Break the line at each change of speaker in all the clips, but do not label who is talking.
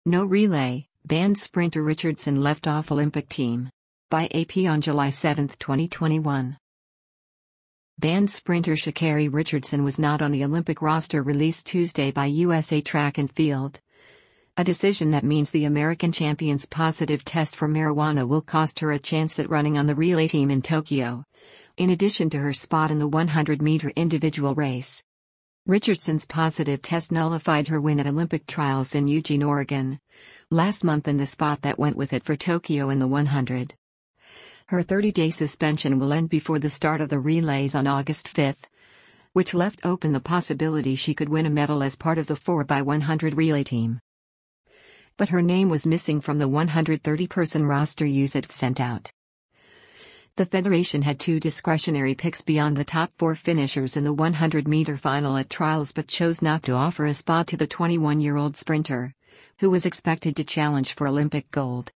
No relay, banned sprinter Richardson left off Olympic team. By AP on July 7, 2021. Banned sprinter Sha'Carri Richardson was not on the Olympic roster released Tuesday by USA Track and Field. A decision that means the American champion's positive test for marijuana will cost her a chance at running on the relay team in Tokyo, in addition to her spot in the 100-meter individual race. Richardson's positive test nullified her win at Olympic trials in Eugene, Oregon, last month and the spot that went with it for Tokyo in the 100. Her 30-day suspension will end before the start of the relays on August 5, which left open the possibility she could win a medal as part of the 4x100 relay team. But her name was missing from the 130-person roster USATF sent out. The federation had two discretionary picks beyond the top four finishers in the 100-meter final at trials but chose not to offer a spot to the 21-year-old sprinter, who was expected to challenge for Olympic gold.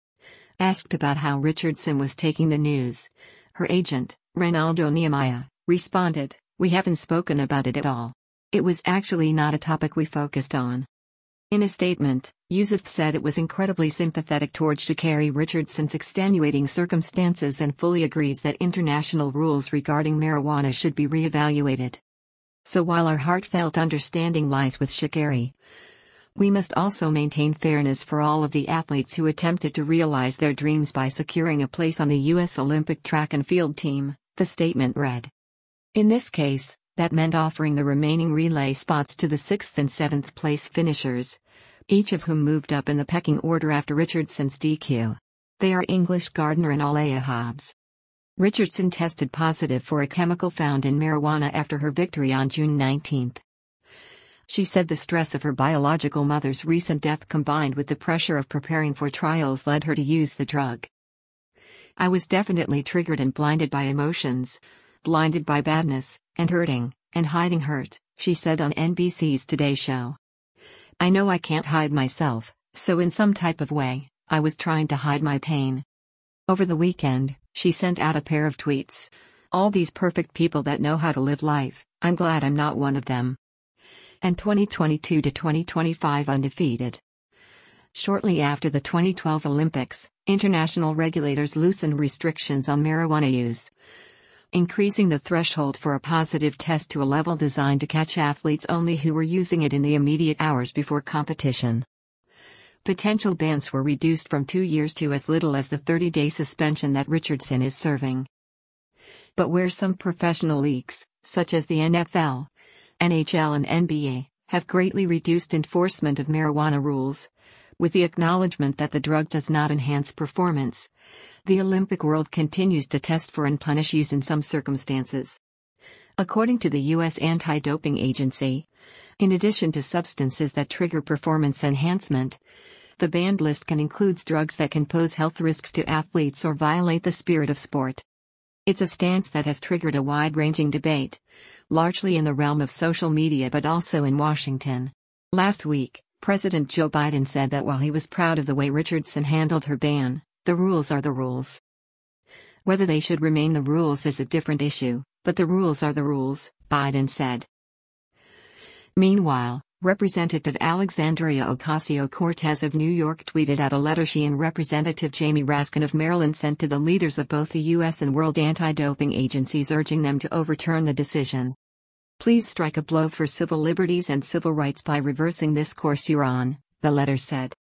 Asked about how Richardson was taking the news, her agent, Reynaldo Nehemiah, responded, "We haven't spoken about it at all. It was actually not a topic we focused on." In a statement, USATF said it was incredibly sympathetic towards Sha'Carri Richardson's extenuating circumstances and fully agrees that international rules regarding marijuana should be re-evaluated. So while our heartfelt understanding lies with Sha'Carri, we must also maintain fairness for all of the athletes who attempted to realize their dreams by securing a place on the U.S. Olympic track and field team, the statement read. In this case, that meant offering the remaining relay spots to the 6th and 7th place finishers, each of whom moved up in the pecking order after Richardson's DQ. They are English Gardner and Aliyah Hobbs. Richardson tested positive for a chemical found in marijuana after her victory on June 19. She said the stress of her biological mother's recent death combined with the pressure of preparing for trials led her to use the drug. "I was definitely triggered and blinded by emotions, blinded by badness, and hurting, and hiding hurt," she said on NBC's Today Show. "I know I can't hide myself, so in some type of way, I was trying to hide my pain." Over the weekend, she sent out a pair of tweets. "All these perfect people that know how to live life, I'm glad I'm not one of them." And 2022 to 2025 undefeated. Shortly after the 2012 Olympics, international regulators loosened restrictions on marijuana use, increasing the threshold for a positive test to a level designed to catch athletes only who were using it in the immediate hours before competition. Potential bans were reduced from 2 years to as little as the 30-day suspension that Richardson is serving. But where some professional leagues, such as the NFL, NHL and NBA, have greatly reduced enforcement of marijuana rules, with the acknowledgement that the drug does not enhance performance, the Olympic world continues to test for and punish use in some circumstances. According to the U.S. Anti-Doping Agency, in addition to substances that trigger performance enhancement, the banned list can include drugs that can pose health risks to athletes or violate the spirit of sport. It's a stance that has triggered a wide-ranging debate, largely in the realm of social media but also in Washington. Last week, President Joe Biden said that while he was proud of the way Richardson handled her ban, the rules are the rules. Whether they should remain the rules is a different issue, but the rules are the rules, Biden said. Meanwhile, Representative Alexandria Ocasio-Cortez of New York tweeted out a letter she and Representative Jamie Raskin of Maryland sent to the leaders of both the U.S. and world anti-doping agencies urging them to overturn the decision. "Please strike a blow for civil liberties and civil rights by reversing this course you're on," the letter said.